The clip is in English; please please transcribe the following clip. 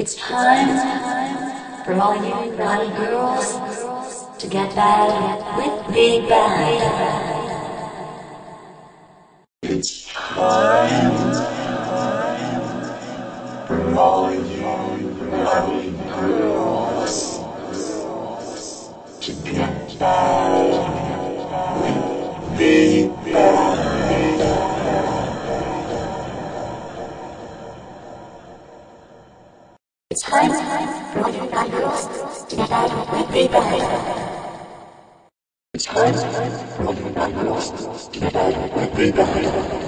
It's time for all you naughty girls to get bad with Big Bad. It's time for all you naughty girls to get bad with Big Bad. It's time for all you naughty girls to get bad with Big Bad. It's time for all you naughty girls to get bad with Big Bad.